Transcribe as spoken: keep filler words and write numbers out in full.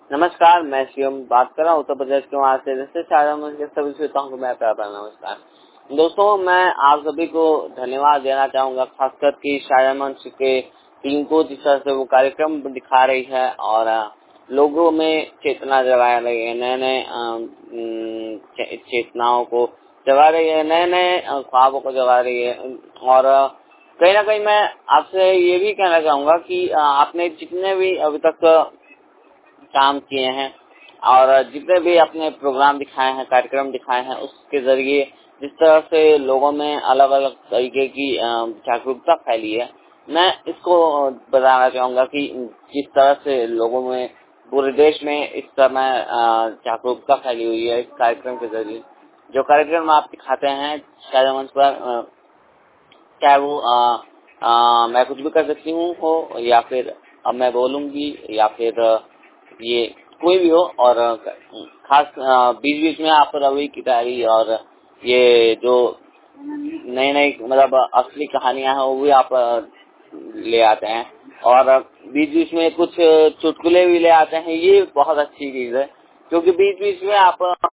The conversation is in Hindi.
नमस्कार, मैं शिवम बात कर रहा हूँ उत्तर प्रदेश के वहाँ से। जैसे शायद मुझे सभी श्रोताओं को मैं प्यार भरा नमस्कार। दोस्तों, मैं आप सभी को धन्यवाद देना चाहूँगा, खासकर कि शायद मंच के टीम को जिस तरह से वो कार्यक्रम दिखा रही है और लोगों में चेतना जगा रही है, नए नए चेतनाओं को जगा रही है, नए नए ख्वाबों को जगा रही है। और कहीं ना कहीं मैं आपसे ये भी कहना चाहूँगा कि आपने जितने भी अभी तक काम किए हैं और जितने भी अपने प्रोग्राम दिखाए हैं, कार्यक्रम दिखाए हैं, उसके जरिए जिस तरह से लोगों में अलग अलग तरीके की जागरूकता फैली है, मैं इसको बताना चाहूंगा कि जिस तरह से लोगों में पूरे देश में इस समय जागरूकता फैली हुई है इस कार्यक्रम के जरिए। जो कार्यक्रम आप दिखाते हैं शायद मंच पर, चाहे वो आ, आ, मैं कुछ भी कर सकती हूँ हो या फिर अब मैं बोलूंगी या फिर ये कोई भी हो, और खास बीच बीच में आप रवि की डायरी और ये जो नई नई मतलब असली कहानियां हैं वो भी आप ले आते हैं, और बीच बीच में कुछ चुटकुले भी ले आते हैं। ये बहुत अच्छी चीज है क्योंकि बीच बीच में आप